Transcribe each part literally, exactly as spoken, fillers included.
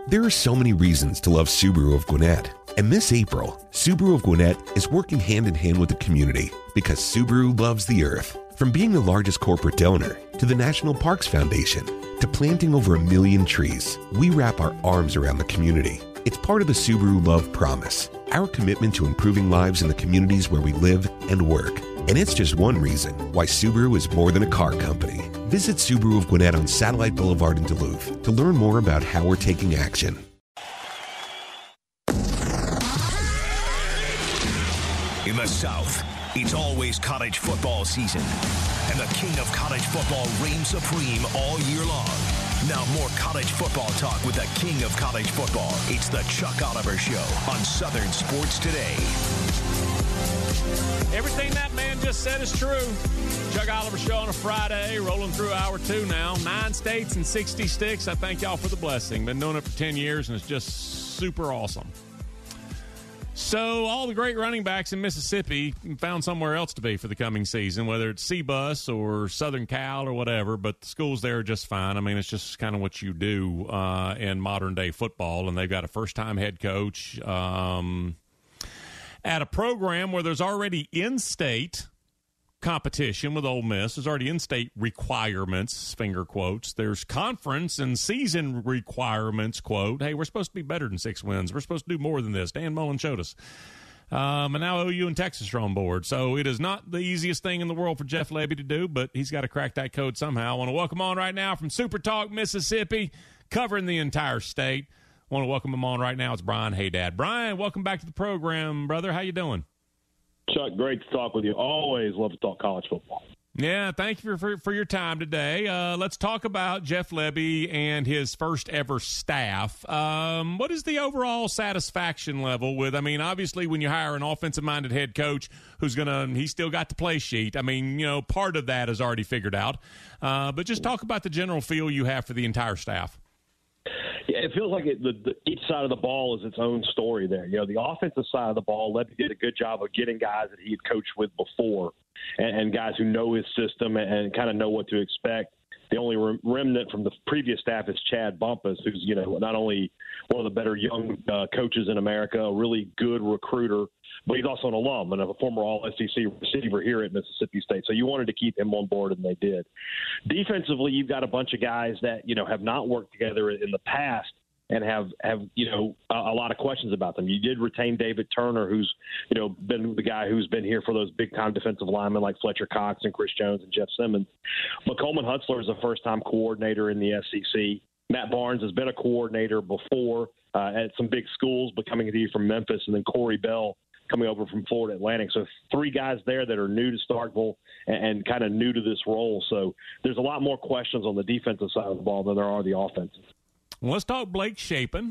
There are so many reasons to love Subaru of Gwinnett. And this April, Subaru of Gwinnett is working hand in hand with the community because Subaru loves the earth. From being the largest corporate donor to the National Parks Foundation to planting over a million trees, we wrap our arms around the community. It's part of the Subaru Love Promise, our commitment to improving lives in the communities where we live and work. And it's just one reason why Subaru is more than a car company. Visit Subaru of Gwinnett on Satellite Boulevard in Duluth to learn more about how we're taking action. In the South, it's always college football season, and the king of college football reigns supreme all year long. Now more college football talk with the king of college football. It's the Chuck Oliver Show on Southern Sports Today. Everything that man just said is true. Chuck Oliver Show on a Friday, rolling through hour two now. Nine states and sixty sticks. I thank y'all for the blessing. Been doing it for ten years, and it's just super awesome. So all the great running backs in Mississippi found somewhere else to be for the coming season, whether it's C Bus or Southern Cal or whatever, but the schools there are just fine. I mean, it's just kind of what you do uh, in modern-day football, and they've got a first-time head coach um, at a program where there's already in-state competition with Ole Miss. There's already in-state requirements, finger quotes. There's conference and season requirements, quote. Hey, we're supposed to be better than six wins. We're supposed to do more than this. Dan Mullen showed us. Um, and now O U and Texas are on board. So it is not the easiest thing in the world for Jeff Lebby to do, but he's got to crack that code somehow. I want to welcome on right now from Super Talk, Mississippi, covering the entire state. I want to welcome him on right now. It's Brian Haydad. Brian, welcome back to the program, brother. How you doing? Chuck, great to talk with you. Always love to talk college football. Yeah, thank you for, for, for your time today. Uh, let's talk about Jeff Lebby and his first ever staff. Um, what is the overall satisfaction level with, I mean, obviously when you hire an offensive-minded head coach who's going to, he's still got the play sheet. I mean, you know, part of that is already figured out. Uh, but just talk about the general feel you have for the entire staff. Yeah, it feels like it, the, the, each side of the ball is its own story there. You know, the offensive side of the ball, Lebby did a good job of getting guys that he had coached with before and, and guys who know his system and, and kind of know what to expect. The only rem- remnant from the previous staff is Chad Bumpus, who's, you know, not only one of the better young uh, coaches in America, a really good recruiter, but he's also an alum and a former All S E C receiver here at Mississippi State. So you wanted to keep him on board, and they did. Defensively, you've got a bunch of guys that, you know, have not worked together in the past and have, have you know, a, a lot of questions about them. You did retain David Turner, who's, you know, been the guy who's been here for those big-time defensive linemen like Fletcher Cox and Chris Jones and Jeff Simmons. But Coleman Hutzler is a first-time coordinator in the S E C. Matt Barnes has been a coordinator before uh, at some big schools, but coming to you from Memphis, and then Corey Bell coming over from Florida Atlantic. So three guys there that are new to Starkville and, and kind of new to this role. So there's a lot more questions on the defensive side of the ball than there are the offensive. Well, let's talk Blake Shapen,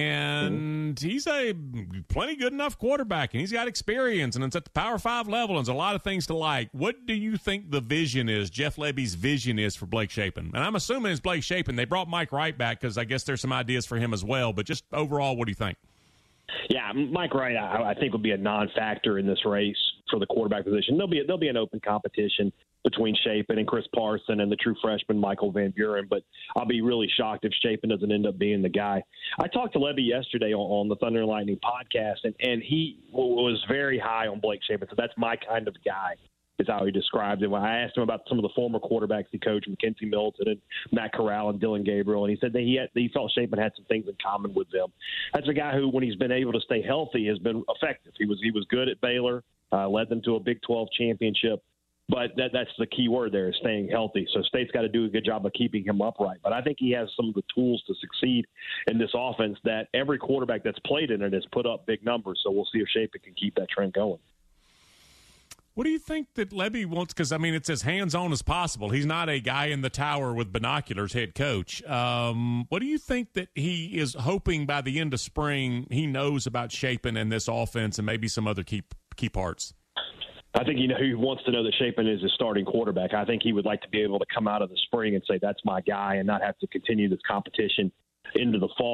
and mm-hmm. he's a plenty good enough quarterback, and he's got experience, and it's at the Power Five level, and there's a lot of things to like. What do you think the vision is, Jeff Lebby's vision is for Blake Shapen? And I'm assuming it's Blake Shapen. They brought Mike Wright back because I guess there's some ideas for him as well, but just overall, what do you think? Yeah, Mike Wright, I, I think, will be a non-factor in this race for the quarterback position. There'll be a, there'll be an open competition between Shapen and Chris Parson and the true freshman Michael Van Buren, but I'll be really shocked if Shapen doesn't end up being the guy. I talked to Lebby yesterday on, on the Thunder and Lightning podcast, and, and he was very high on Blake Shapen, so that's my kind of guy, is how he described it. When I asked him about some of the former quarterbacks he coached, Mackenzie Milton and Matt Corral and Dylan Gabriel, and he said that he had, he felt Shapen had some things in common with them. That's a guy who, when he's been able to stay healthy, has been effective. He was he was good at Baylor, uh, led them to a Big twelve championship. But that, that's the key word there, is staying healthy. So State's got to do a good job of keeping him upright. But I think he has some of the tools to succeed in this offense that every quarterback that's played in it has put up big numbers. So we'll see if Shapen can keep that trend going. What do you think that Lebby wants? Because, I mean, it's as hands-on as possible. He's not a guy in the tower with binoculars head coach. Um, what do you think that he is hoping by the end of spring he knows about Shapen and this offense and maybe some other key key parts? I think you know he wants to know that Shapen is his starting quarterback. I think he would like to be able to come out of the spring and say, that's my guy, and not have to continue this competition into the fall.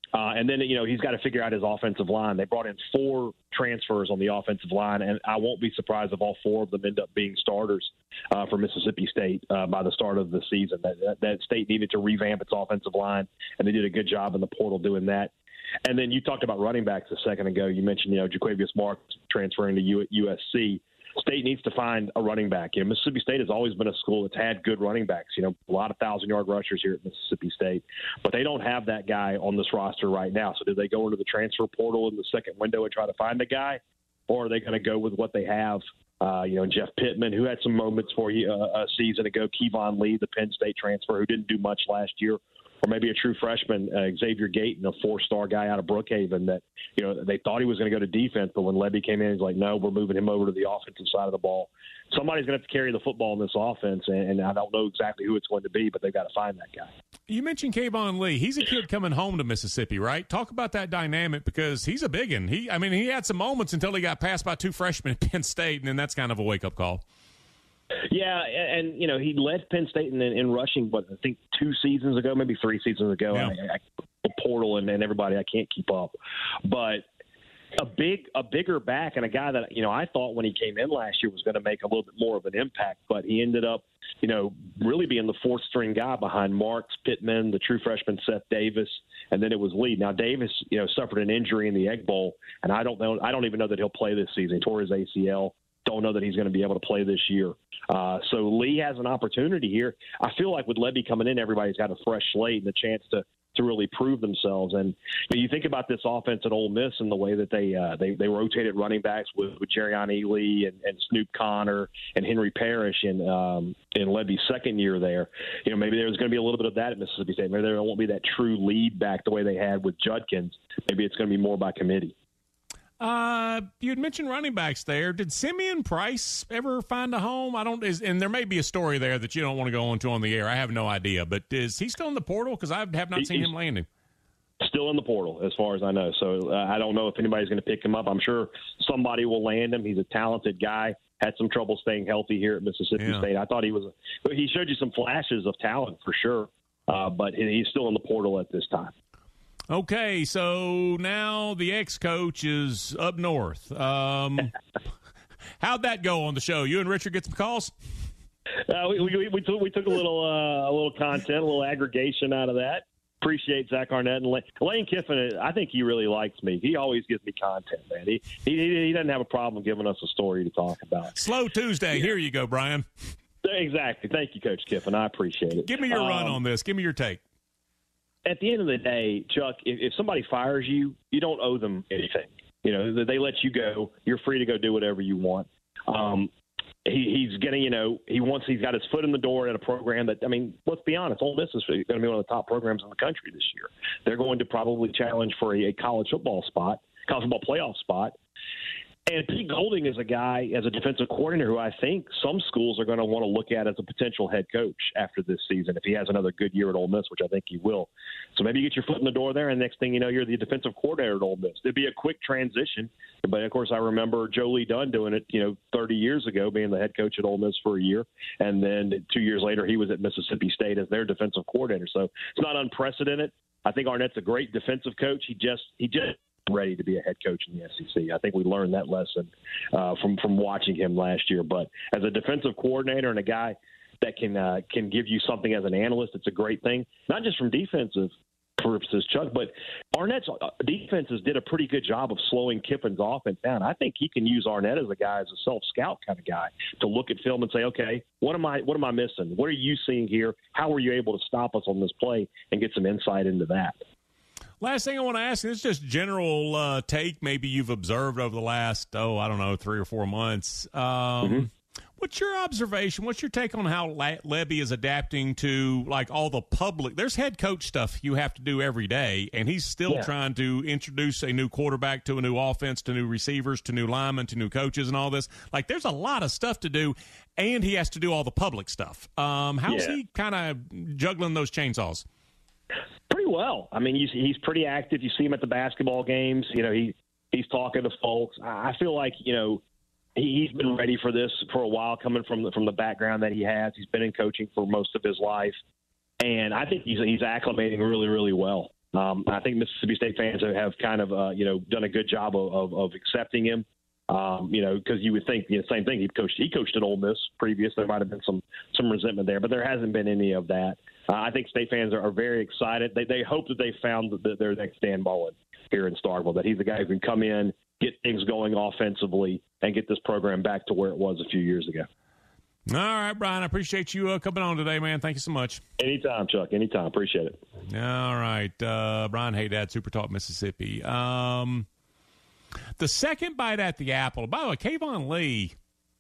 Uh, and then, you know, he's got to figure out his offensive line. They brought in four transfers on the offensive line, and I won't be surprised if all four of them end up being starters uh, for Mississippi State uh, by the start of the season. That, that, that state needed to revamp its offensive line, and they did a good job in the portal doing that. And then you talked about running backs a second ago. You mentioned, you know, Jaquavius Marks transferring to U- USC. State needs to find a running back. You know, Mississippi State has always been a school that's had good running backs. You know, a lot of thousand-yard rushers here at Mississippi State, but they don't have that guy on this roster right now. So, do they go into the transfer portal in the second window and try to find a guy, or are they going to go with what they have? Uh, you know, Jeff Pittman, who had some moments for you uh, a season ago, Kevon Lee, the Penn State transfer, who didn't do much last year. Or maybe a true freshman, uh, Xavier Gayton, a four-star guy out of Brookhaven that, you know, they thought he was going to go to defense, but when Lebby came in, he's like, no, we're moving him over to the offensive side of the ball. Somebody's going to have to carry the football in this offense, and, and I don't know exactly who it's going to be, but they've got to find that guy. You mentioned Kevon Lee. He's a kid coming home to Mississippi, right? Talk about that dynamic because he's a big one. He, I mean, he had some moments until he got passed by two freshmen at Penn State, and then that's kind of a wake-up call. Yeah, and, and, you know, he led Penn State in, in rushing, but I think two seasons ago, maybe three seasons ago, yeah. I, I, the portal and, and everybody, I can't keep up. But a big, a bigger back and a guy that, you know, I thought when he came in last year was going to make a little bit more of an impact, but he ended up, you know, really being the fourth string guy behind Marks, Pittman, the true freshman Seth Davis, and then it was Lee. Now Davis, you know, suffered an injury in the Egg Bowl, and I don't know, I don't even know that he'll play this season. He tore his A C L. Don't know that he's going to be able to play this year. Uh, so Lee has an opportunity here. I feel like with Lebby coming in, everybody's got a fresh slate and a chance to to really prove themselves. And you know, you think about this offense at Ole Miss and the way that they uh, they, they rotated running backs with, with Jerrion Ealy and, and Snoop Connor and Henry Parrish in um, in Lebby's second year there. You know, maybe there's going to be a little bit of that at Mississippi State. Maybe there won't be that true lead back the way they had with Judkins. Maybe it's going to be more by committee. Uh, you had mentioned running backs there. Did Simeon Price ever find a home? I don't, is, and there may be a story there that you don't want to go into on the air. I have no idea, but is he still in the portal? Because I have not seen him landing. Still in the portal, as far as I know. So uh, I don't know if anybody's going to pick him up. I'm sure somebody will land him. He's a talented guy. Had some trouble staying healthy here at Mississippi yeah. State. I thought he was. A, he showed you some flashes of talent for sure, uh, but he's still in the portal at this time. Okay, so now the ex-coach is up north. Um, how'd that go on the show? You and Richard get some calls? Uh, we, we, we, took, we took a little uh, a little content, a little aggregation out of that. Appreciate Zach Arnett and Lane, Lane Kiffin. I think he really likes me. He always gives me content, man. He he, he doesn't have a problem giving us a story to talk about. Slow Tuesday. Yeah. Here you go, Brian. Exactly. Thank you, Coach Kiffin. I appreciate it. Give me your um, run on this. Give me your take. At the end of the day, Chuck, if, if somebody fires you, you don't owe them anything. You know, they let you go. You're free to go do whatever you want. Um, he, he's getting, you know, he wants, he's got his foot in the door at a program that, I mean, let's be honest, Ole Miss is going to be one of the top programs in the country this year. They're going to probably challenge for a, a college football spot, college football playoff spot. And Pete Golding is a guy, as a defensive coordinator, who I think some schools are going to want to look at as a potential head coach after this season if he has another good year at Ole Miss, which I think he will. So maybe you get your foot in the door there, and next thing you know, you're the defensive coordinator at Ole Miss. It'd be a quick transition. But, of course, I remember Joe Lee Dunn doing it, you know, thirty years ago, being the head coach at Ole Miss for a year. And then two years later, he was at Mississippi State as their defensive coordinator. So it's not unprecedented. I think Arnett's a great defensive coach. He just – he just – ready to be a head coach in the S E C. I think we learned that lesson uh, from from watching him last year. But as a defensive coordinator and a guy that can uh, can give you something as an analyst, it's a great thing. Not just from defensive purposes, Chuck, but Arnett's defenses did a pretty good job of slowing Kiffin's offense down. I think he can use Arnett as a guy, as a self-scout kind of guy, to look at film and say, okay, what am I what am I missing? What are you seeing here? How were you able to stop us on this play and get some insight into that? Last thing I want to ask you, it's just general uh, take maybe you've observed over the last, oh, I don't know, three or four months. Um, mm-hmm. What's your observation? What's your take on how Le- Lebby is adapting to, like, all the public? There's head coach stuff you have to do every day, and he's still yeah. trying to introduce a new quarterback to a new offense, to new receivers, to new linemen, to new coaches and all this. Like, there's a lot of stuff to do, and he has to do all the public stuff. Um, how's yeah. he kind of juggling those chainsaws? Pretty well. I mean, you, he's pretty active. You see him at the basketball games. You know, he he's talking to folks. I feel like, you know, he, he's been ready for this for a while, coming from the, from the background that he has. He's been in coaching for most of his life, and I think he's he's acclimating really, really well. Um, I think Mississippi State fans have kind of, uh, you know, done a good job of, of, of accepting him. Um, you know, because you would think the you know, same thing. He coached. He coached at Ole Miss previous. There might have been some some resentment there, but there hasn't been any of that. Uh, I think State fans are, are very excited. They they hope that they found the, the, their next Dan Mullen here in Starkville. That he's the guy who can come in, get things going offensively, and get this program back to where it was a few years ago. All right, Brian. I appreciate you uh, coming on today, man. Thank you so much. Anytime, Chuck. Anytime. Appreciate it. All right, uh, Brian Haydad, Super Talk Mississippi. Um, The second bite at the apple. By the way, Kayvon Lee,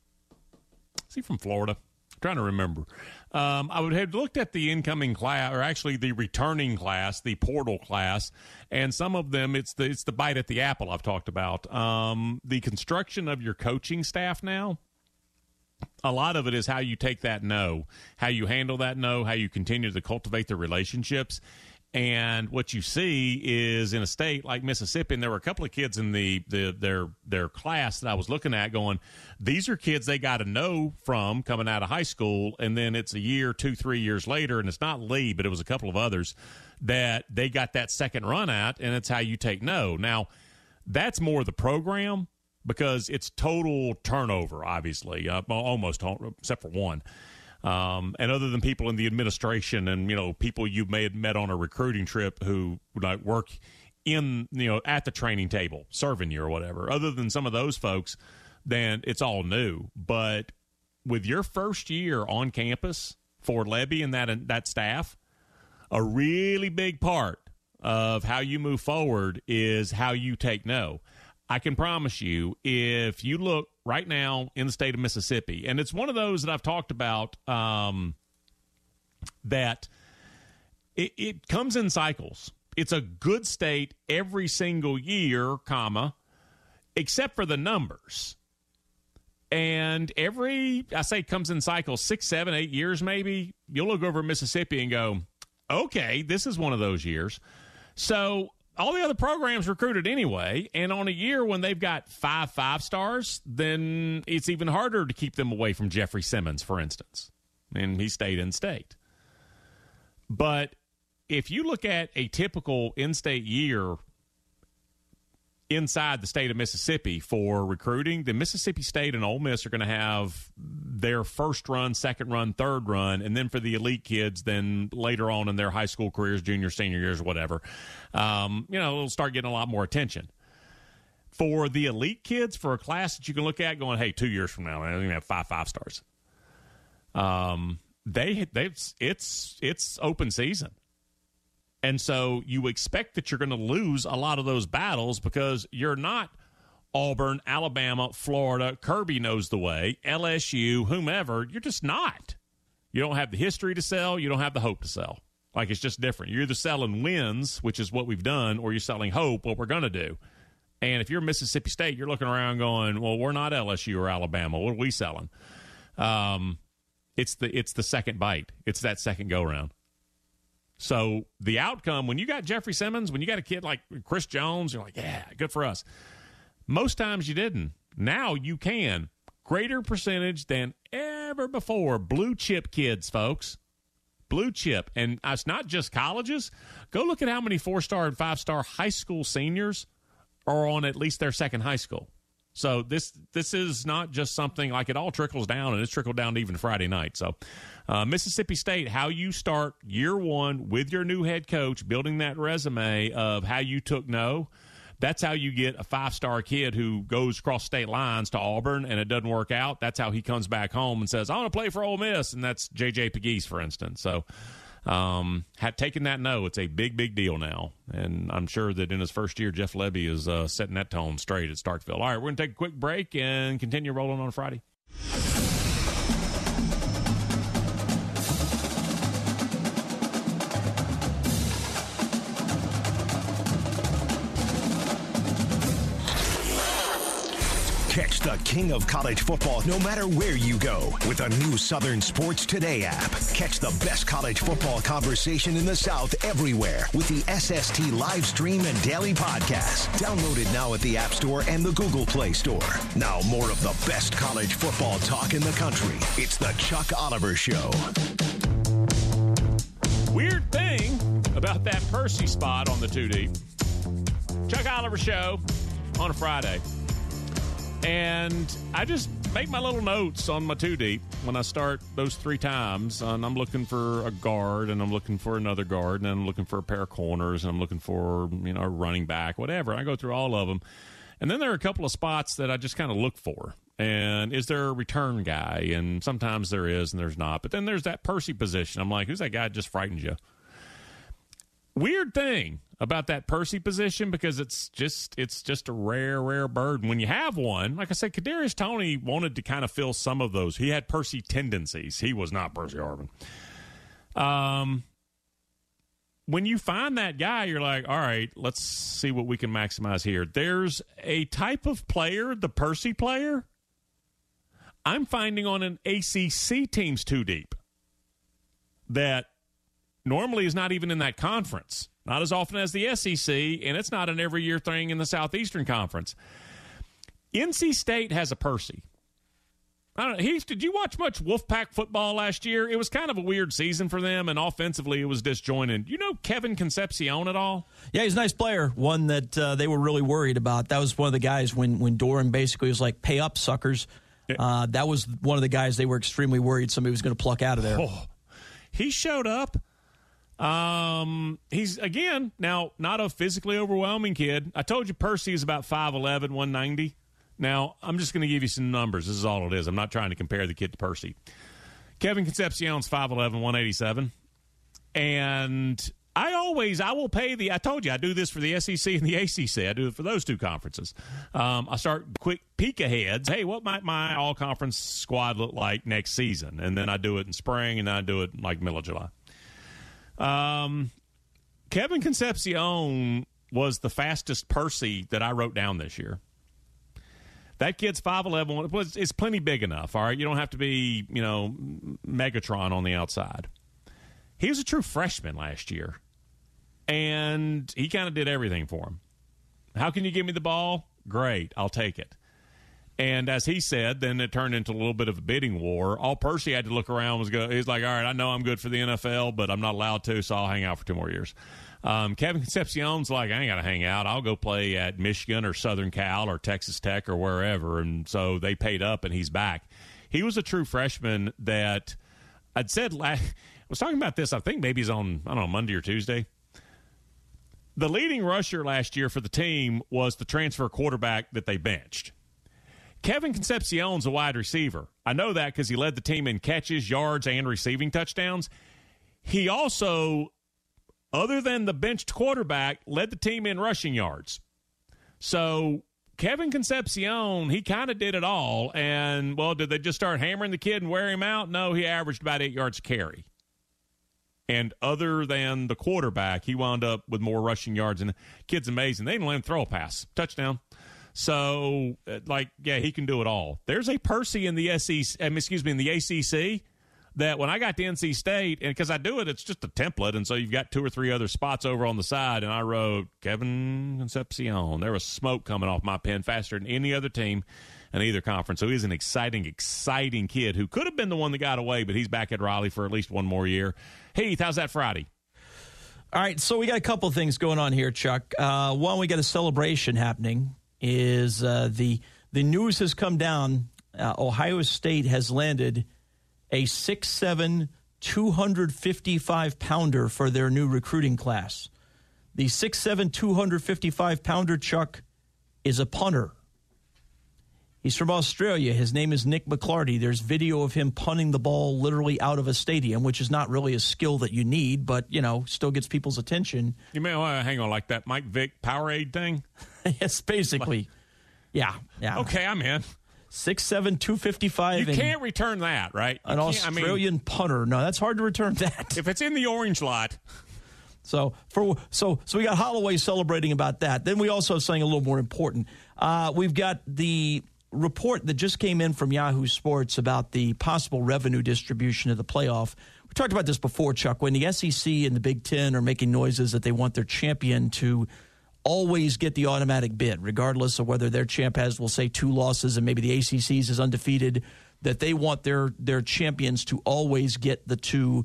is he from Florida? I'm trying to remember. Um, I would have looked at the incoming class, or actually the returning class, the portal class, and some of them, it's the it's the bite at the apple I've talked about. Um, the construction of your coaching staff now, a lot of it is how you take that no, how you handle that no, how you continue to cultivate the relationships. And what you see is in a state like Mississippi, and there were a couple of kids in the, the their their class that I was looking at going, these are kids they got to know from coming out of high school, and then it's a year, two, three years later, and it's not Lee, but it was a couple of others that they got that second run at, and it's how you take no. Now, that's more the program because it's total turnover, obviously, uh, almost, except for one. Um, and other than people in the administration and, you know, people you may have met on a recruiting trip who like work in, you know, at the training table serving you or whatever, other than some of those folks, then it's all new. But with your first year on campus for Lebby and that, that staff, a really big part of how you move forward is how you take no. I can promise you, if you look right now in the state of Mississippi, and it's one of those that I've talked about, um, that it, it comes in cycles. It's a good state every single year, comma, except for the numbers. And every, I say comes in cycles, six, seven, eight years maybe, you'll look over Mississippi and go, okay, this is one of those years. So all the other programs recruited anyway, and on a year when they've got five five stars, then it's even harder to keep them away from Jeffrey Simmons, for instance. And he stayed in state. But if you look at a typical in-state year inside the state of Mississippi for recruiting, the Mississippi State and Ole Miss are going to have their first run, second run, third run, and then for the elite kids, then later on in their high school careers, junior, senior years, whatever, um, you know, it'll start getting a lot more attention. For the elite kids, for a class that you can look at going, hey, two years from now, they're going to have five five stars. Um, they, they've, it's, it's open season. And so you expect that you're going to lose a lot of those battles because you're not Auburn, Alabama, Florida, Kirby knows the way, L S U, whomever. You're just not. You don't have the history to sell. You don't have the hope to sell. Like, it's just different. You're either selling wins, which is what we've done, or you're selling hope, what we're going to do. And if you're Mississippi State, you're looking around going, well, we're not L S U or Alabama. What are we selling? Um, it's the it's the second bite. It's that second go-round. So the outcome, when you got Jeffrey Simmons, when you got a kid like Chris Jones, you're like, yeah, good for us. Most times you didn't. Now you can. Greater percentage than ever before. Blue chip kids, folks. Blue chip. And it's not just colleges. Go look at how many four-star and five-star high school seniors are on at least their second high school. So this this is not just something like it all trickles down, and it's trickled down to even Friday night. So uh, Mississippi State, how you start year one with your new head coach, building that resume of how you took no, that's how you get a five-star kid who goes across state lines to Auburn and it doesn't work out. That's how he comes back home and says, I want to play for Ole Miss, and that's J J Pegues, for instance. So um, had taken that no, it's a big, big deal now. And I'm sure that in his first year, Jeff Lebby is uh, setting that tone straight at Starkville. All right, we're going to take a quick break and continue rolling on Friday. Catch the king of college football no matter where you go with a new Southern Sports Today app. Catch the best college football conversation in the South everywhere with the S S T live stream and daily podcast. Download it now at the App Store and the Google Play Store. Now more of the best college football talk in the country. It's the Chuck Oliver Show. Weird thing about that Percy spot on the two deep. Chuck Oliver Show on a Friday. And I just make my little notes on my two deep when I start those three times. And I'm looking for a guard, and I'm looking for another guard, and I'm looking for a pair of corners, and I'm looking for, you know, a running back, whatever. I go through all of them. And then there are a couple of spots that I just kind of look for. And is there a return guy? And sometimes there is and there's not. But then there's that Percy position. I'm like, who's that guy that just frightens you? Weird thing about that Percy position, because it's just it's just a rare, rare bird. And when you have one, like I said, Kadarius Toney wanted to kind of fill some of those. He had Percy tendencies. He was not Percy Harvin. Um, when you find that guy, you're like, all right, let's see what we can maximize here. There's a type of player, the Percy player, I'm finding on an A C C team's two deep that normally is not even in that conference. Not as often as the S E C, and it's not an every year thing in the Southeastern Conference. N C State has a Percy. I don't know, Heath, did you watch much Wolfpack football last year? It was kind of a weird season for them, and offensively it was disjointed. You know Kevin Concepcion at all? Yeah, he's a nice player, one that uh, they were really worried about. That was one of the guys when, when Doran basically was like, pay up, suckers. Uh, that was one of the guys they were extremely worried somebody was going to pluck out of there. Oh, he showed up. Um, he's, again, now not a physically overwhelming kid. I told you Percy is about five eleven, one ninety. Now, I'm just going to give you some numbers. This is all it is. I'm not trying to compare the kid to Percy. Kevin Concepcion's five eleven, one eighty-seven. And I always, I will pay the, I told you, I do this for the S E C and the A C C. I do it for those two conferences. Um, I start quick peek aheads. Hey, what might my all-conference squad look like next season? And then I do it in spring, and then I do it like middle of July. Um, Kevin Concepcion was the fastest Percy that I wrote down this year. That kid's five eleven. It's plenty big enough, all right? You don't have to be, you know, Megatron on the outside. He was a true freshman last year, and he kind of did everything for him. How can you give me the ball? Great, I'll take it. And as he said, then it turned into a little bit of a bidding war. All Percy had to look around was go. He's like, all right, I know I'm good for the N F L, but I'm not allowed to, so I'll hang out for two more years. Um, Kevin Concepcion's like, I ain't got to hang out. I'll go play at Michigan or Southern Cal or Texas Tech or wherever. And so they paid up, and he's back. He was a true freshman that I'd said last, I was talking about this, I think maybe he's on, I don't know, Monday or Tuesday. The leading rusher last year for the team was the transfer quarterback that they benched. Kevin Concepcion's a wide receiver. I know that because he led the team in catches, yards, and receiving touchdowns. He also, other than the benched quarterback, led the team in rushing yards. So Kevin Concepcion, he kind of did it all. And, well, did they just start hammering the kid and wear him out? No, he averaged about eight yards a carry. And other than the quarterback, he wound up with more rushing yards. And the kid's amazing. They didn't let him throw a pass. Touchdown. So, like, yeah, he can do it all. There's a Percy in the S E C, um, excuse me, in the A C C that when I got to N C State, and because I do it, it's just a template, and so you've got two or three other spots over on the side, and I wrote Kevin Concepcion. There was smoke coming off my pen faster than any other team in either conference. So he's an exciting, exciting kid who could have been the one that got away, but he's back at Raleigh for at least one more year. Heath, how's that Friday? All right, so we got a couple of things going on here, Chuck. Uh, one, we got a celebration happening. Is uh, the the news has come down. Uh, Ohio State has landed a six seven, two fifty-five pounder for their new recruiting class. The six seven, two fifty-five pounder, Chuck, is a punter. He's from Australia. His name is Nick McClarty. There's video of him punting the ball literally out of a stadium, which is not really a skill that you need, but, you know, still gets people's attention. You may want to hang on like that Mike Vick Powerade thing? Yes, basically. Yeah, yeah. Okay, I'm in. six seven, two fifty-five. You can't return that, right? You an Australian I mean, punter. No, that's hard to return that. If it's in the orange lot. So for so so we got Holloway celebrating about that. Then we also have something a little more important. Uh, we've got the report that just came in from Yahoo Sports about the possible revenue distribution of the playoff. We talked about this before, Chuck. When the S E C and the Big Ten are making noises that they want their champion to always get the automatic bid, regardless of whether their champ has, we'll say, two losses and maybe the A C C's is undefeated, that they want their their champions to always get the two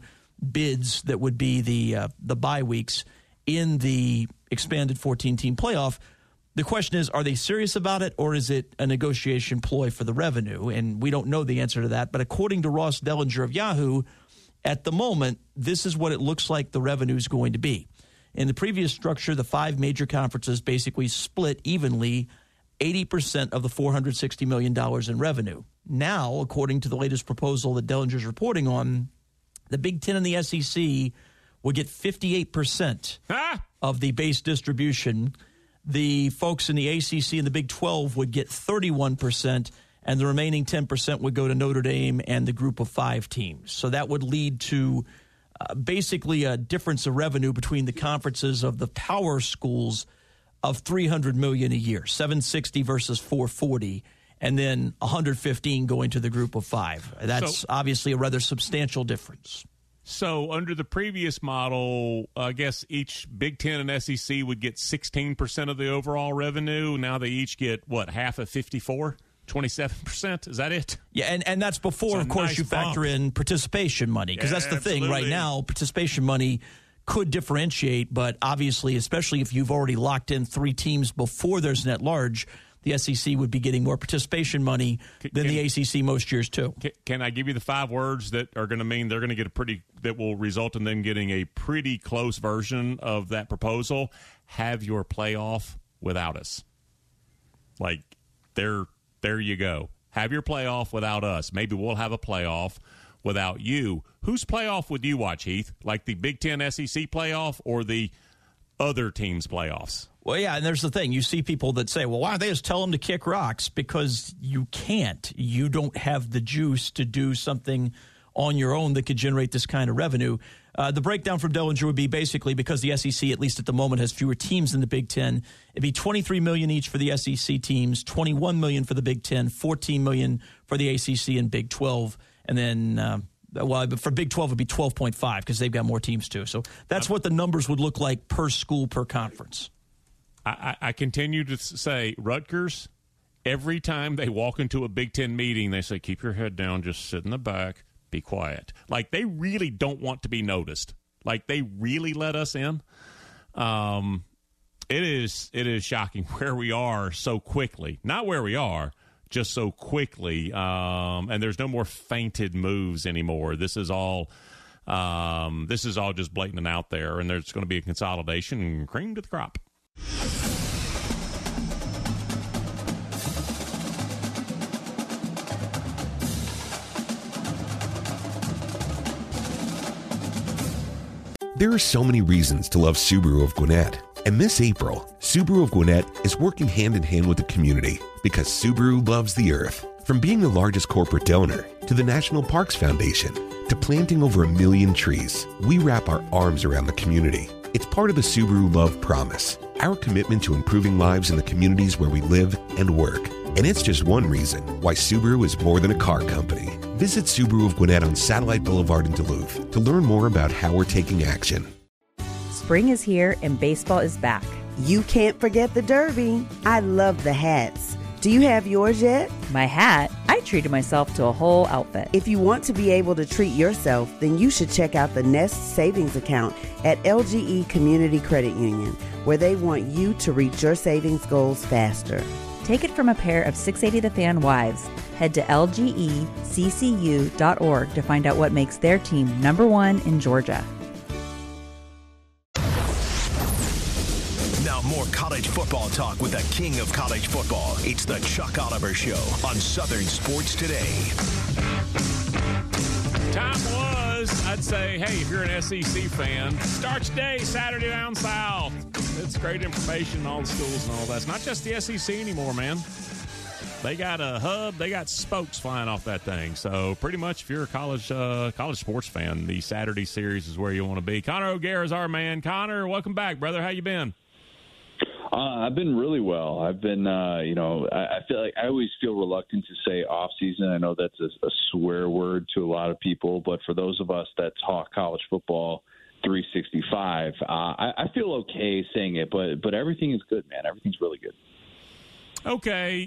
bids that would be the uh, the bye weeks in the expanded fourteen-team playoff. The question is, are they serious about it, or is it a negotiation ploy for the revenue? And we don't know the answer to that. But according to Ross Dellinger of Yahoo, at the moment, this is what it looks like the revenue is going to be. In the previous structure, the five major conferences basically split evenly eighty percent of the four hundred sixty million dollars in revenue. Now, according to the latest proposal that Dellinger's reporting on, the Big Ten and the S E C would get fifty-eight percent ah! of the base distribution. The folks in the A C C and the Big twelve would get thirty-one percent, and the remaining ten percent would go to Notre Dame and the group of five teams. So that would lead to uh, basically a difference of revenue between the conferences of the power schools of three hundred million dollars a year, seven hundred sixty versus four hundred forty, and then one hundred fifteen going to the group of five. That's so, obviously a rather substantial difference. So under the previous model, I guess each Big Ten and S E C would get sixteen percent of the overall revenue. Now they each get, what, half of fifty-four? twenty-seven percent? Is that it? Yeah, and, and that's before, of course, nice you factor bump. in participation money, because yeah, that's the absolutely. thing. Right now, participation money could differentiate, but obviously, especially if you've already locked in three teams before there's an at-large, the S E C would be getting more participation money than can, the A C C most years, too. Can, can I give you the five words that are going to mean they're going to get a pretty – that will result in them getting a pretty close version of that proposal? Have your playoff without us. Like, there, there you go. Have your playoff without us. Maybe we'll have a playoff without you. Whose playoff would you watch, Heath? Like the Big Ten S E C playoff or the other teams' playoffs? Well, yeah, and there's the thing. You see people that say, well, why don't they just tell them to kick rocks? Because you can't. You don't have the juice to do something on your own that could generate this kind of revenue. Uh, the breakdown from Dellinger would be basically because the S E C, at least at the moment, has fewer teams than the Big Ten. It'd be twenty-three million dollars each for the S E C teams, twenty-one million dollars for the Big Ten, fourteen million dollars for the A C C and Big twelve. And then, uh, well, for Big twelve, it would be twelve point five because they've got more teams too. So that's what the numbers would look like per school, per conference. I, I continue to say, Rutgers, every time they walk into a Big Ten meeting, they say, keep your head down, just sit in the back, be quiet. Like, they really don't want to be noticed. Like, they really let us in. Um, it is it is shocking where we are so quickly. Not where we are, just so quickly. Um, and there's no more feinted moves anymore. This is all um, this is all just blatant and out there, and there's going to be a consolidation and cream to the crop. There are so many reasons to love Subaru of Gwinnett. And this April, Subaru of Gwinnett is working hand in hand with the community because Subaru loves the earth. From being the largest corporate donor to the National Parks Foundation to planting over a million trees, we wrap our arms around the community. It's part of the Subaru Love Promise, our commitment to improving lives in the communities where we live and work. And it's just one reason why Subaru is more than a car company. Visit Subaru of Gwinnett on Satellite Boulevard in Duluth to learn more about how we're taking action. Spring is here and baseball is back. You can't forget the Derby. I love the hats. Do you have yours yet? My hat? I treated myself to a whole outfit. If you want to be able to treat yourself, then you should check out the Nest Savings Account at L G E Community Credit Union, where they want you to reach your savings goals faster. Take it from a pair of six eighty The Fan wives. Head to L G E C C U dot org to find out what makes their team number one in Georgia. Now more college football talk with the king of college football. It's the Chuck Oliver Show on Southern Sports Today. Time was, I'd say, hey, if you're an S E C fan, start your day Saturday down south. It's great information in all the schools and all that. It's not just the S E C anymore, man. They got a hub. They got spokes flying off that thing. So pretty much if you're a college uh, college sports fan, the Saturday series is where you want to be. Connor O'Gara is our man. Connor, welcome back, brother. How you been? Uh, I've been really well. I've been, uh, you know, I, I feel like I always feel reluctant to say off season. I know that's a, a swear word to a lot of people, but for those of us that talk college football three sixty-five, uh, I, I feel okay saying it, but but everything is good, man. Everything's really good. Okay,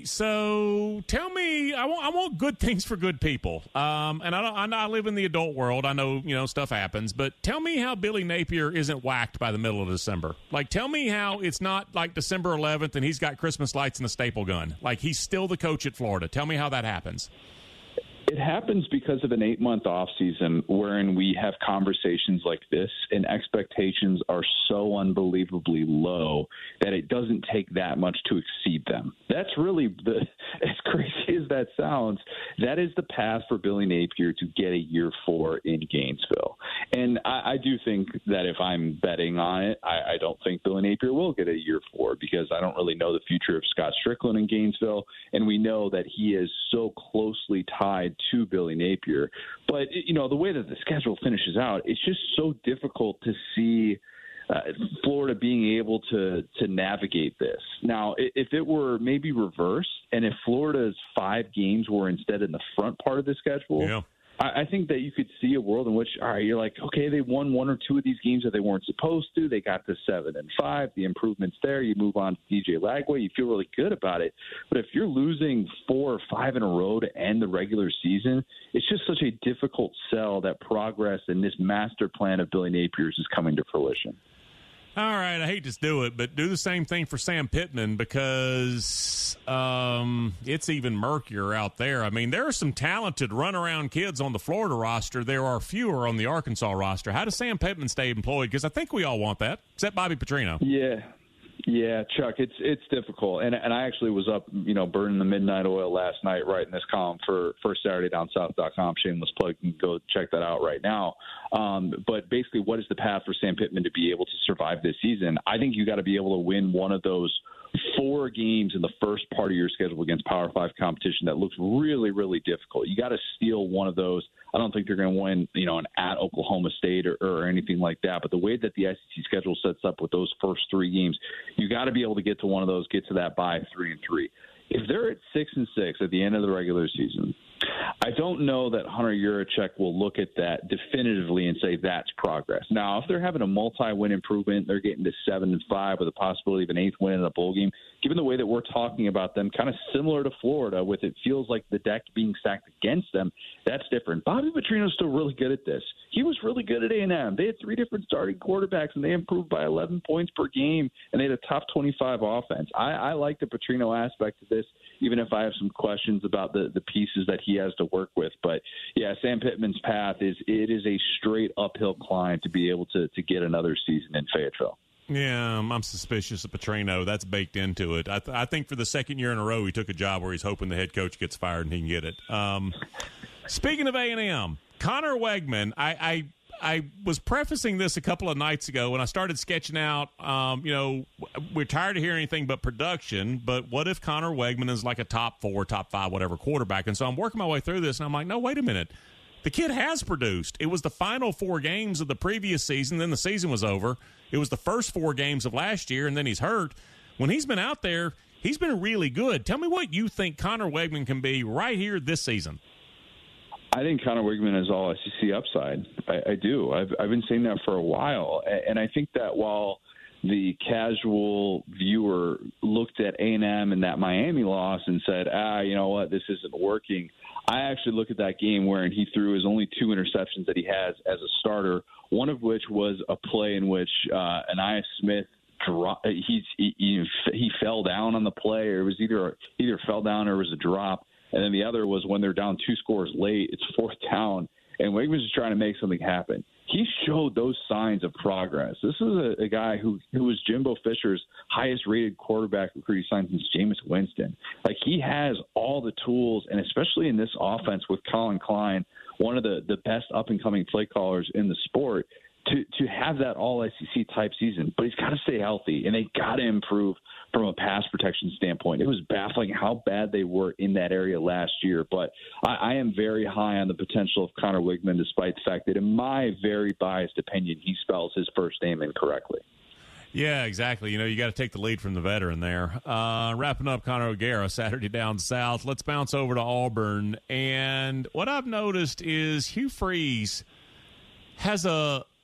so tell me, I want I want good things for good people, um, and I don't. I, know I live in the adult world. I know you know stuff happens, but tell me how Billy Napier isn't whacked by the middle of December. Like, tell me how it's not like December eleventh and he's got Christmas lights and a staple gun. Like, he's still the coach at Florida. Tell me how that happens. It happens because of an eight-month offseason wherein we have conversations like this and expectations are so unbelievably low that it doesn't take that much to exceed them. That's really, the, as crazy as that sounds, that is the path for Billy Napier to get a year four in Gainesville. And I, I do think that if I'm betting on it, I, I don't think Billy Napier will get a year four because I don't really know the future of Scott Strickland in Gainesville, and we know that he is so closely tied to Billy Napier. But, you know, the way that the schedule finishes out, it's just so difficult to see uh, Florida being able to to navigate this. Now, if it were maybe reversed, and if Florida's five games were instead in the front part of the schedule, yeah. I think that you could see a world in which, all right, you're like, okay, they won one or two of these games that they weren't supposed to. They got to seven and five. The improvement's there. You move on to D J Lagway. You feel really good about it. But if you're losing four or five in a row to end the regular season, it's just such a difficult sell that progress and this master plan of Billy Napier's is coming to fruition. All right, I hate to do it, but do the same thing for Sam Pittman because um, it's even murkier out there. I mean, there are some talented runaround kids on the Florida roster. There are fewer on the Arkansas roster. How does Sam Pittman stay employed? Because I think we all want that, except Bobby Petrino. Yeah. Yeah, Chuck, it's it's difficult, and and I actually was up, you know, burning the midnight oil last night, writing this column for for Saturday Down South dot com. Shameless plug, you can go check that out right now. Um, but basically, what is the path for Sam Pittman to be able to survive this season? I think you got to be able to win one of those four games in the first part of your schedule against Power Five competition that looks really, really difficult. You got to steal one of those. I don't think they're going to win, you know, an at Oklahoma State or, or anything like that. But the way that the S E C schedule sets up with those first three games, you got to be able to get to one of those, get to that bye three and three. If they're at six and six at the end of the regular season, I don't know that Hunter Yurachek will look at that definitively and say that's progress. Now, if they're having a multi-win improvement, they're getting to seven and five with a possibility of an eighth win in a bowl game. Given the way that we're talking about them, kind of similar to Florida, with it feels like the deck being stacked against them, that's different. Bobby Petrino's still really good at this. He was really good at A and M. They had three different starting quarterbacks, and they improved by eleven points per game, and they had a top twenty-five offense. I, I like the Petrino aspect of this, even if I have some questions about the, the pieces that he has to work with. But, yeah, Sam Pittman's path is it is a straight uphill climb to be able to, to get another season in Fayetteville. Yeah, I'm suspicious of Petrino. That's baked into it. I, th- I think for the second year in a row, he took a job where he's hoping the head coach gets fired and he can get it. Um, speaking of A and M, Connor Wegman, I, I I was prefacing this a couple of nights ago when I started sketching out, um, you know, we're tired of hearing anything but production, but what if Connor Wegman is like a top four, top five, whatever quarterback? And so I'm working my way through this, and I'm like, no, wait a minute. The kid has produced. It was the final four games of the previous season, then the season was over. It was the first four games of last year, and then he's hurt. When he's been out there, he's been really good. Tell me what you think Connor Wegman can be right here this season. I think Connor Wegman is all S E C upside. I, I do. I've, I've been saying that for a while, and I think that while the casual viewer looked at A and M and that Miami loss and said, ah, you know what, this isn't working, I actually look at that game wherein he threw his only two interceptions that he has as a starter, one of which was a play in which uh, Aniyah Smith Drop, he's, he, he he fell down on the play, or it was either either fell down or it was a drop. And then the other was when they're down two scores late, it's fourth down, and Wegman's just trying to make something happen. He showed those signs of progress. This is a, a guy who, who was Jimbo Fisher's highest-rated quarterback recruit signed since Jameis Winston. Like, he has all the tools, and especially in this offense with Colin Klein, one of the, the best up-and-coming play callers in the sport, to to have that all S E C type season. But he's got to stay healthy, and they got to improve from a pass protection standpoint. It was baffling how bad they were in that area last year. But I, I am very high on the potential of Connor Wegman, despite the fact that, in my very biased opinion, he spells his first name incorrectly. Yeah, exactly. You know, you got to take the lead from the veteran there. Uh, wrapping up Conor O'Gara, Saturday Down South. Let's bounce over to Auburn. And what I've noticed is Hugh Freeze has a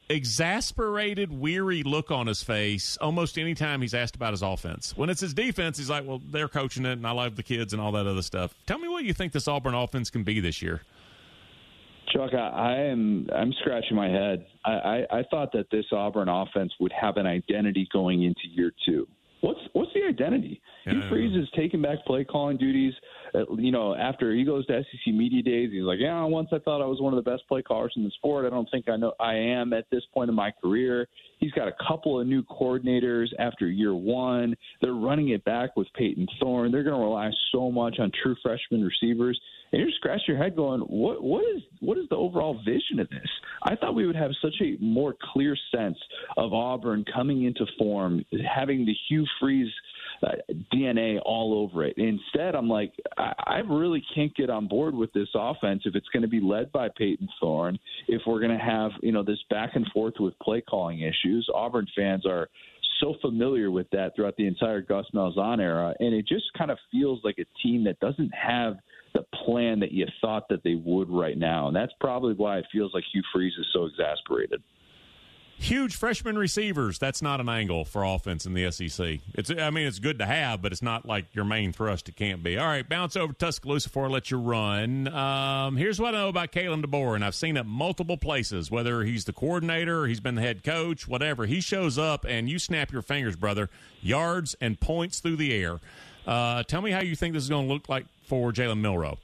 exasperated, weary look on his face almost any time he's asked about his offense. When it's his defense, he's like, well, they're coaching it, and I love the kids and all that other stuff. Tell me what you think this Auburn offense can be this year. Chuck, I, I am I'm scratching my head. I, I, I thought that this Auburn offense would have an identity going into year two. What's what's the identity? Yeah, Hugh Freeze is taking back play calling duties. Uh, you know, after he goes to S E C media days, he's like, "Yeah, once I thought I was one of the best play callers in the sport. I don't think I know I am at this point in my career." He's got a couple of new coordinators after year one. They're running it back with Peyton Thorne. They're going to rely so much on true freshman receivers. And you're scratching your head going, what what is what is the overall vision of this? I thought we would have such a more clear sense of Auburn coming into form, having the Hugh Freeze uh, D N A all over it. Instead, I'm like, I, I really can't get on board with this offense if it's going to be led by Peyton Thorne, if we're going to have, you know, this back and forth with play calling issues. Auburn fans are so familiar with that throughout the entire Gus Malzahn era, and it just kind of feels like a team that doesn't have the plan that you thought that they would right now. And that's probably why it feels like Hugh Freeze is so exasperated. Huge freshman receivers. That's not an angle for offense in the S E C. It's, I mean, it's good to have, but it's not like your main thrust. It can't be. All right, bounce over to Tuscaloosa before I let you run. Um, here's what I know about Kalen DeBoer, and I've seen it multiple places, whether he's the coordinator, he's been the head coach, whatever. He shows up, and you snap your fingers, brother, yards and points through the air. Uh, tell me how you think this is going to look like for Jalen Milroe.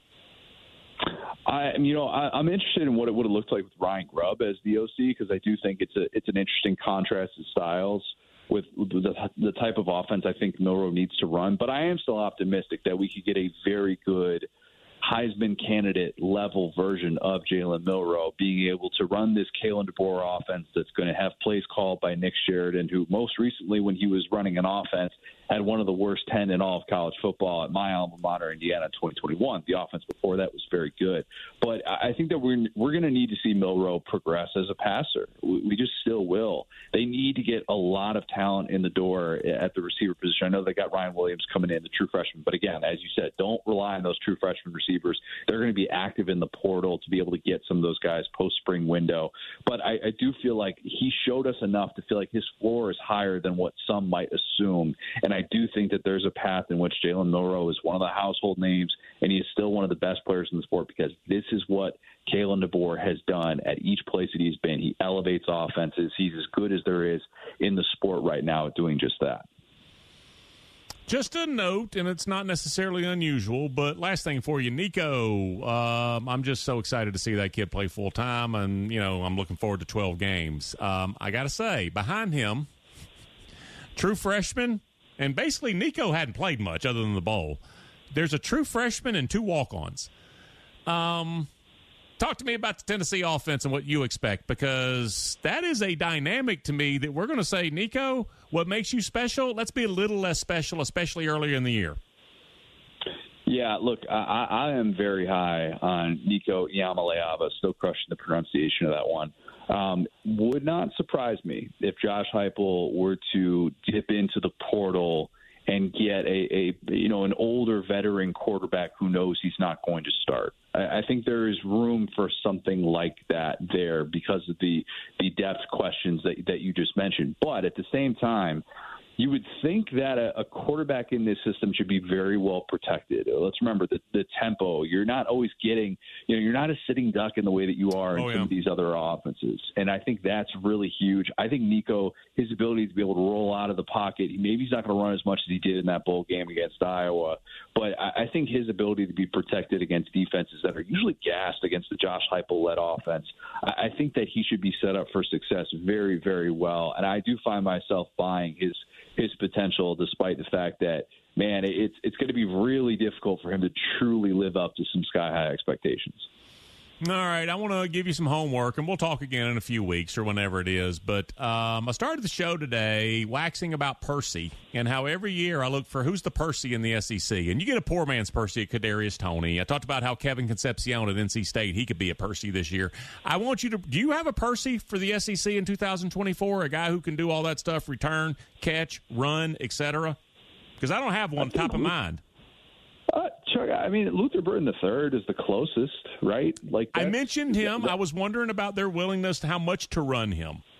I, you know, I, I'm interested in what it would have looked like with Ryan Grubb as the O C, because I do think it's a it's an interesting contrast in styles with the, the type of offense I think Milroe needs to run. But I am still optimistic that we could get a very good Heisman candidate level version of Jalen Milroe, being able to run this Kalen DeBoer offense that's going to have plays called by Nick Sheridan, who most recently, when he was running an offense, had one of the worst ten in all of college football at my alma mater, Indiana, in twenty twenty-one. The offense before that was very good. But I think that we're we're going to need to see Milroe progress as a passer. We, we just still will. They need to get a lot of talent in the door at the receiver position. I know they got Ryan Williams coming in, the true freshman. But again, as you said, don't rely on those true freshman receivers. They're going to be active in the portal to be able to get some of those guys post-spring window. But I, I do feel like he showed us enough to feel like his floor is higher than what some might assume. And I I do think that there's a path in which Jalen Milroe is one of the household names, and he is still one of the best players in the sport, because this is what Kalen DeBoer has done at each place that he's been. He elevates offenses. He's as good as there is in the sport right now at doing just that. Just a note, and it's not necessarily unusual, but last thing for you, Nico, um, I'm just so excited to see that kid play full-time, and, you know, I'm looking forward to twelve games. Um, I got to say, behind him, true freshman, and basically Nico hadn't played much other than the bowl. There's a true freshman and two walk-ons. Um, talk to me about the Tennessee offense and what you expect, because that is a dynamic to me that we're going to say, Nico, what makes you special? Let's be a little less special, especially earlier in the year. Yeah, look, I, I am very high on Nico Iamaleava, still crushing the pronunciation of that one. Um, would not surprise me if Josh Heupel were to dip into the portal and get a, a you know an older veteran quarterback who knows he's not going to start. I, I think there is room for something like that there because of the the depth questions that that you just mentioned. But at the same time, you would think that a, a quarterback in this system should be very well protected. Let's remember the, the tempo. You're not always getting, you know, you're not a sitting duck in the way that you are in oh, some yeah. of these other offenses. And I think that's really huge. I think Nico, his ability to be able to roll out of the pocket, maybe he's not going to run as much as he did in that bowl game against Iowa, but I, I think his ability to be protected against defenses that are usually gassed against the Josh Heupel-led offense, I, I think that he should be set up for success very, very well. And I do find myself buying his his potential, despite the fact that, man, it's it's going to be really difficult for him to truly live up to some sky-high expectations. All right, I want to give you some homework, and we'll talk again in a few weeks or whenever it is. But um, I started the show today waxing about Percy and how every year I look for who's the Percy in the S E C. And you get a poor man's Percy at Kadarius Toney. I talked about how Kevin Concepcion at N C State, he could be a Percy this year. I want you to – do you have a Percy for the S E C in two thousand twenty-four, a guy who can do all that stuff, return, catch, run, et cetera? Because I don't have one top of mind. Uh, Chuck, I mean, Luther Burden the third is the closest, right? Like I mentioned him. I was wondering about their willingness to how much to run him.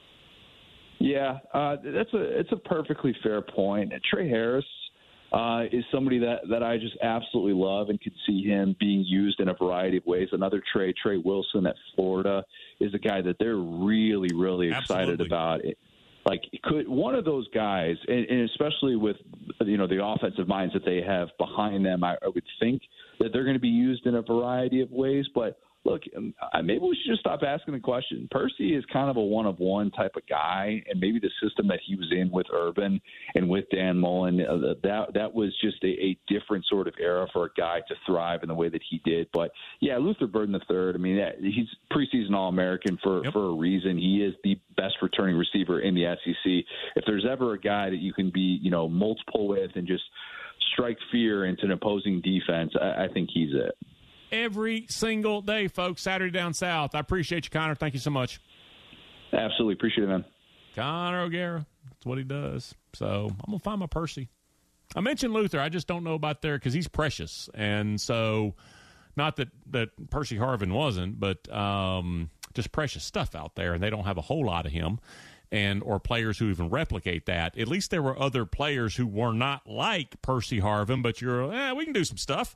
Yeah, uh, that's a it's a perfectly fair point. Trey Harris uh, is somebody that, that I just absolutely love and could see him being used in a variety of ways. Another Trey, Trey Wilson at Florida, is a guy that they're really, really excited Absolutely. about. It, like, could one of those guys, and, and especially with, you know, the offensive minds that they have behind them, I, I would think that they're going to be used in a variety of ways. But look, um, maybe we should just stop asking the question. Percy is kind of a one-of-one type of guy, and maybe the system that he was in with Urban and with Dan Mullen, uh, that that was just a, a different sort of era for a guy to thrive in the way that he did. But, yeah, Luther Burden the third, I mean, he's preseason All-American for, yep. for a reason. He is the best returning receiver in the S E C. If there's ever a guy that you can be, you know, multiple with and just strike fear into an opposing defense, I, I think he's it. Every single day, folks. Saturday Down South. I appreciate you, Connor. Thank you so much. Absolutely. Appreciate it, man. Connor O'Gara. That's what he does. So I'm going to find my Percy. I mentioned Luther. I just don't know about there because he's precious. And so not that, that Percy Harvin wasn't, but um, just precious stuff out there, and they don't have a whole lot of him. And or players who even replicate that. At least there were other players who were not like Percy Harvin, but you're, eh, we can do some stuff.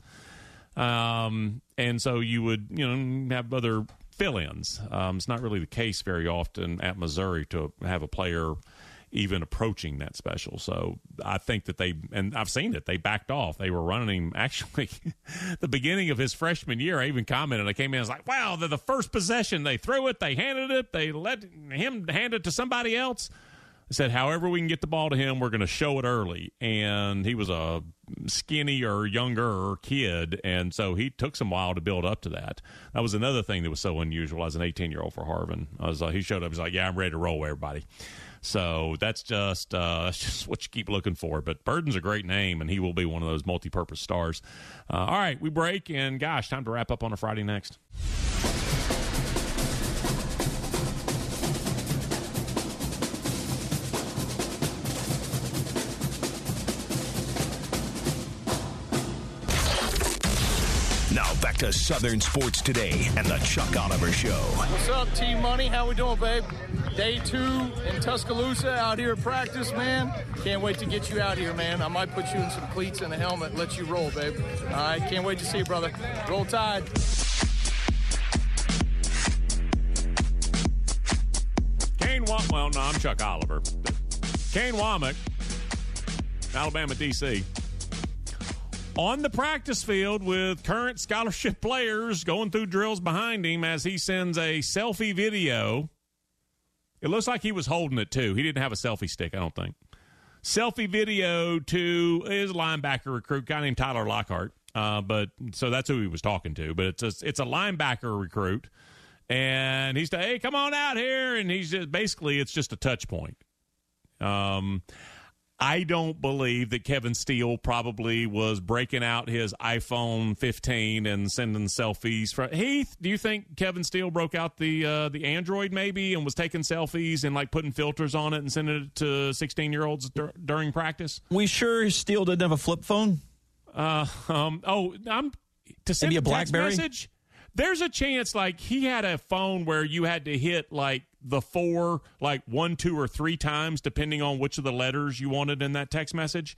Um, and so you would, you know, have other fill-ins. Um, it's not really the case very often at Missouri to have a player even approaching that special. So I think that they, and I've seen it, they backed off. They were running him actually the beginning of his freshman year. I even commented, I came in, I was like, wow, the, the first possession, they threw it, they handed it, they let him hand it to somebody else. I said, however we can get the ball to him, we're going to show it early. And he was a skinnier, younger kid, and so he took some while to build up to that. That was another thing that was so unusual as an eighteen-year-old for Harvin. I was like, he showed up, he's like, yeah, I'm ready to roll, everybody. So that's just uh, that's just what you keep looking for. But Burden's a great name, and he will be one of those multi-purpose stars. Uh, all right, we break, and gosh, time to wrap up on a Friday next. Back to Southern Sports Today and the Chuck Oliver Show. What's up, Team Money? How we doing, babe? Day two in Tuscaloosa, out here at practice, man. Can't wait to get you out here, man. I might put you in some cleats and a helmet and let you roll, babe. All right, can't wait to see you, brother. Roll Tide. Kane Womack, well, no, I'm Chuck Oliver. Kane Womack, Alabama, D C on the practice field with current scholarship players going through drills behind him as he sends a selfie video. It looks like he was holding it, too. He didn't have a selfie stick, I don't think. Selfie video to his linebacker recruit, guy named Tyler Lockhart. Uh, but so that's who he was talking to. But it's a, it's a linebacker recruit. And he's like, hey, come on out here. And he's just, basically, it's just a touch point. Um, I don't believe that Kevin Steele probably was breaking out his iPhone fifteen and sending selfies. From Heath, do you think Kevin Steele broke out the uh, the Android maybe and was taking selfies and like putting filters on it and sending it to sixteen-year-olds dur- during practice? We sure Steele didn't have a flip phone? Uh, um, oh, I'm to send maybe a, a text BlackBerry message. There's a chance like he had a phone where you had to hit like the four, like one, two, or three times, depending on which of the letters you wanted in that text message.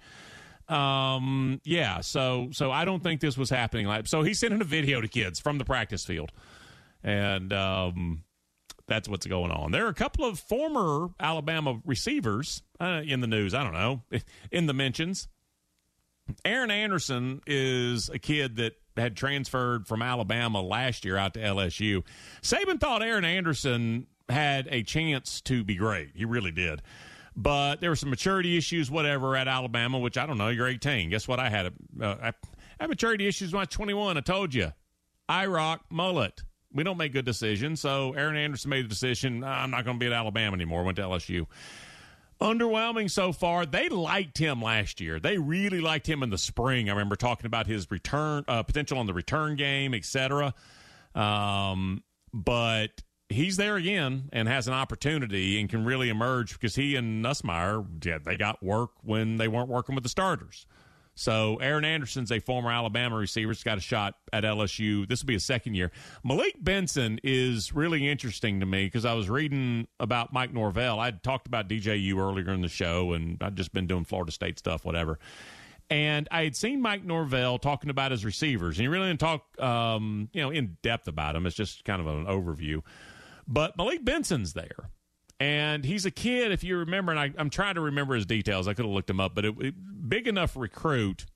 Um, yeah, so so I don't think this was happening. Like, so he's sending a video to kids from the practice field, and um, that's what's going on. There are a couple of former Alabama receivers uh, in the news. I don't know, in the mentions. Aaron Anderson is a kid that had transferred from Alabama last year out to L S U. Saban thought Aaron Anderson had a chance to be great. He really did. But there were some maturity issues, whatever, at Alabama, which I don't know. You're eighteen. Guess what? I had a, uh, I had maturity issues when I was twenty-one. I told you. I rock mullet. We don't make good decisions. So Aaron Anderson made a decision. I'm not going to be at Alabama anymore. Went to L S U. Underwhelming so far. They liked him last year. They really liked him in the spring. I remember talking about his return uh, potential on the return game, et cetera. Um, but he's there again and has an opportunity and can really emerge because he and Nussmeier, yeah, they got work when they weren't working with the starters. So Aaron Anderson's a former Alabama receiver. He's got a shot at L S U. This will be his second year. Malik Benson is really interesting to me because I was reading about Mike Norvell. I'd talked about D J U earlier in the show, and I'd just been doing Florida State stuff, whatever. And I had seen Mike Norvell talking about his receivers, and he really didn't talk um, you know, in depth about them. It's just kind of an overview. But Malik Benson's there. And he's a kid, if you remember, and I, I'm trying to remember his details. I could have looked him up, but it, it, big enough recruit.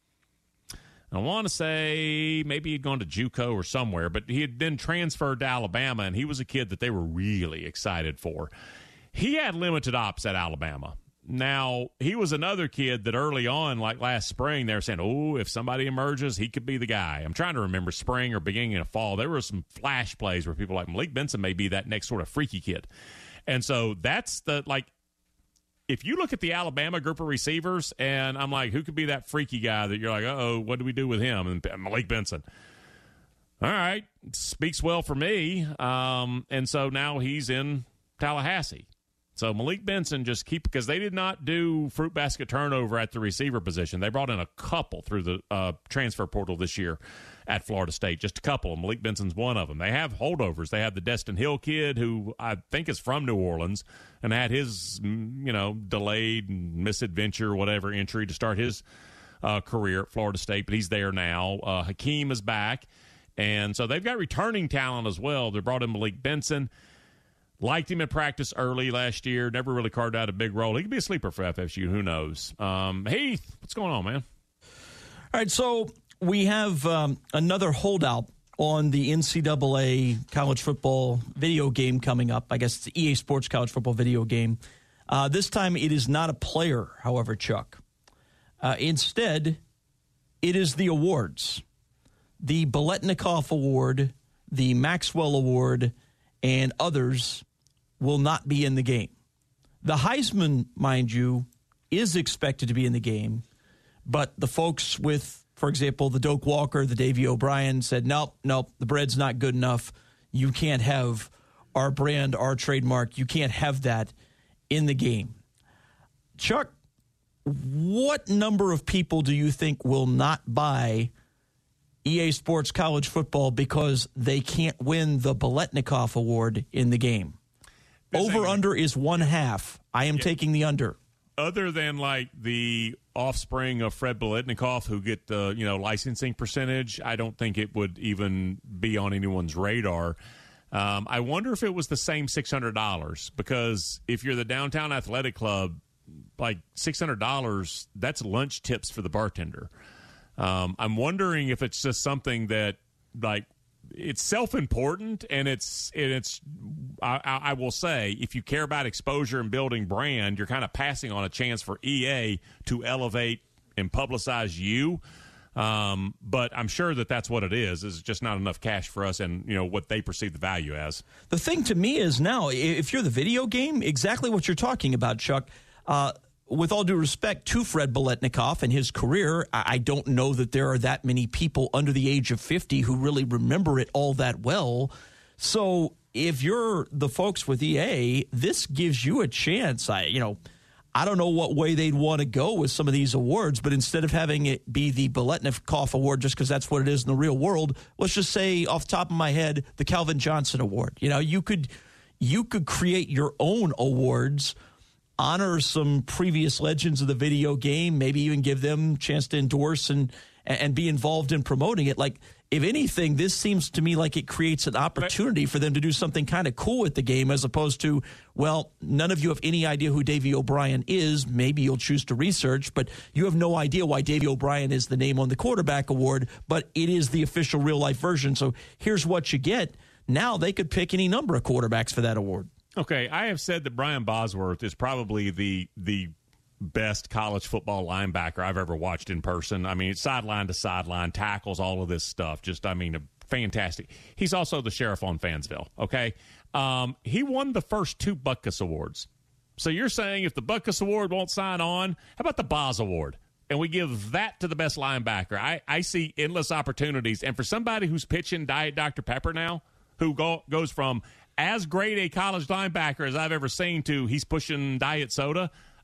I want to say maybe he'd gone to JUCO or somewhere, but he had been transferred to Alabama, and he was a kid that they were really excited for. He had limited ops at Alabama. Now, he was another kid that early on, like last spring, they were saying, oh, if somebody emerges, he could be the guy. I'm trying to remember spring or beginning of fall. There were some flash plays where people were like, Malik Benson may be that next sort of freaky kid. And so that's the, like, if you look at the Alabama group of receivers, and I'm like, who could be that freaky guy that you're like, uh-oh, what do we do with him? And Malik Benson. All right, speaks well for me. Um, and so now he's in Tallahassee. So Malik Benson just keep, because they did not do fruit basket turnover at the receiver position. They brought in a couple through the uh, transfer portal this year at Florida State, just a couple. And Malik Benson's one of them. They have holdovers. They have the Destin Hill kid, who I think is from New Orleans, and had his, you know, delayed misadventure, whatever, entry to start his uh, career at Florida State. But he's there now. Uh, Hakeem is back. And so they've got returning talent as well. They brought in Malik Benson. Liked him in practice early last year. Never really carved out a big role. He could be a sleeper for F S U. Who knows? Um, Heath, what's going on, man? All right, so we have um, another holdout on the N C double A college football video game coming up. I guess it's the E A Sports college football video game. Uh, this time it is not a player, however, Chuck. Uh, instead, it is the awards. The Biletnikoff Award, the Maxwell Award, and others will not be in the game. The Heisman, mind you, is expected to be in the game, but the folks with, for example, the Doak Walker, the Davey O'Brien said, nope, nope, the bread's not good enough. You can't have our brand, our trademark. You can't have that in the game. Chuck, what number of people do you think will not buy E A Sports college football because they can't win the Biletnikoff Award in the game? Over under is one half. I am yeah. taking the under. Other than like the offspring of Fred Biletnikoff who get the, you know, licensing percentage, I don't think it would even be on anyone's radar. Um, I wonder if it was the same six hundred dollars, because if you're the Downtown Athletic Club, like six hundred dollars, that's lunch tips for the bartender. Um, I'm wondering if it's just something that, like, it's self-important, and it's and it's. I, I will say, if you care about exposure and building brand, you're kind of passing on a chance for E A to elevate and publicize you. Um, but I'm sure that that's what it is. It's just not enough cash for us, and you know what they perceive the value as. The thing to me is now, if you're the video game, exactly what you're talking about, Chuck. Uh, With all due respect to Fred Biletnikoff and his career, I don't know that there are that many people under the age of fifty who really remember it all that well. So if you're the folks with E A, this gives you a chance. I, you know, I don't know what way they'd want to go with some of these awards, but instead of having it be the Biletnikoff Award, just because that's what it is in the real world, let's just say off the top of my head, the Calvin Johnson Award. You know, you could you could create your own awards, honor some previous legends of the video game, maybe even give them a chance to endorse and and be involved in promoting it. Like, if anything, this seems to me like it creates an opportunity for them to do something kind of cool with the game, as opposed to, well, none of you have any idea who Davey O'Brien is. Maybe you'll choose to research, but you have no idea why Davey O'Brien is the name on the quarterback award, but it is the official real-life version. So here's what you get. Now they could pick any number of quarterbacks for that award. Okay, I have said that Brian Bosworth is probably the the best college football linebacker I've ever watched in person. I mean, sideline to sideline, tackles, all of this stuff. Just, I mean, fantastic. He's also the sheriff on Fansville, okay? Um, he won the first two Butkus Awards. So you're saying if the Butkus Award won't sign on, how about the Boz Award? And we give that to the best linebacker. I, I see endless opportunities. And for somebody who's pitching Diet Doctor Pepper now, who go, goes from as great a college linebacker as I've ever seen to he's pushing diet soda,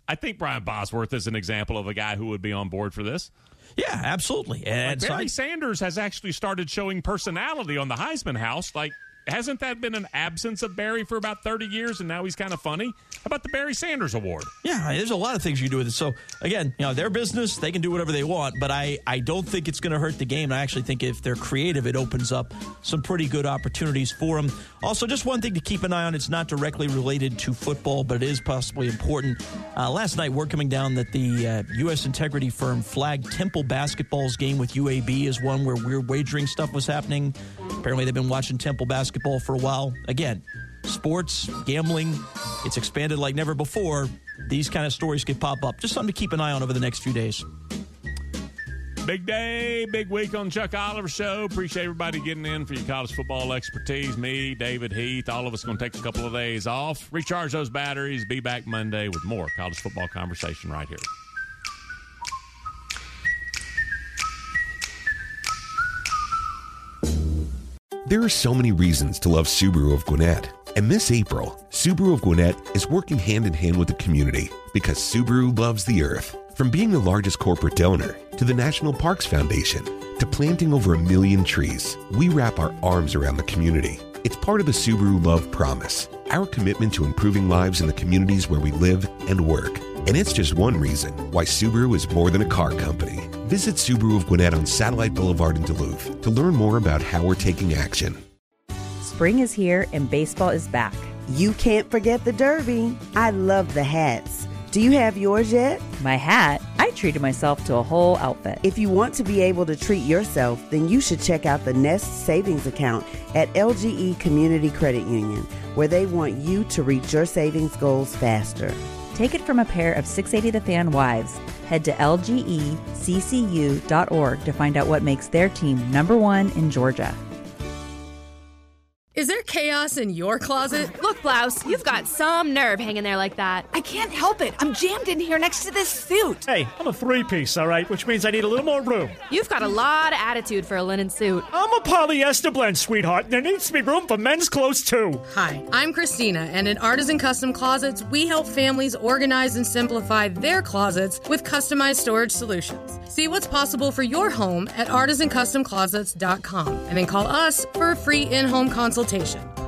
I think Brian Bosworth is an example of a guy who would be on board for this. Yeah, absolutely. And like Barry so I, Sanders has actually started showing personality on the Heisman House. Like, hasn't that been an absence of Barry for about thirty years, and now he's kind of funny? How about the Barry Sanders Award? Yeah, there's a lot of things you can do with it. So, again, you know, their business, they can do whatever they want, but I, I don't think it's going to hurt the game. I actually think if they're creative, it opens up some pretty good opportunities for them. Also, just one thing to keep an eye on, it's not directly related to football, but it is possibly important. Uh, last night, word coming down that the uh, U S integrity firm flagged Temple basketball's game with U A B as one where weird wagering stuff was happening. Apparently, they've been watching Temple basketball for a while. Again, sports, gambling, it's expanded like never before. These kind of stories could pop up. Just something to keep an eye on over the next few days. Big day, big week on Chuck Oliver Show. Appreciate everybody getting in for your college football expertise. Me, David Heath, all of us going to take a couple of days off, recharge those batteries, be back Monday with more college football conversation right here. There are so many reasons to love Subaru of Gwinnett. And this April, Subaru of Gwinnett is working hand in hand with the community because Subaru loves the earth. From being the largest corporate donor to the National Parks Foundation to planting over a million trees, we wrap our arms around the community. It's part of the Subaru Love Promise, our commitment to improving lives in the communities where we live and work. And it's just one reason why Subaru is more than a car company. Visit Subaru of Gwinnett on Satellite Boulevard in Duluth to learn more about how we're taking action. Spring is here and baseball is back. You can't forget the Derby. I love the hats. Do you have yours yet? My hat? I treated myself to a whole outfit. If you want to be able to treat yourself, then you should check out the Nest Savings Account at L G E Community Credit Union, where they want you to reach your savings goals faster. Take it from a pair of six eighty The Fan wives. Head to L G E C C U dot org to find out what makes their team number one in Georgia. Is there chaos in your closet? Look, Blouse, you've got some nerve hanging there like that. I can't help it. I'm jammed in here next to this suit. Hey, I'm a three-piece, all right, which means I need a little more room. You've got a lot of attitude for a linen suit. I'm a polyester blend, sweetheart. There needs to be room for men's clothes, too. Hi, I'm Christina, and at Artisan Custom Closets, we help families organize and simplify their closets with customized storage solutions. See what's possible for your home at artisan custom closets dot com, and then call us for a free in-home consultation.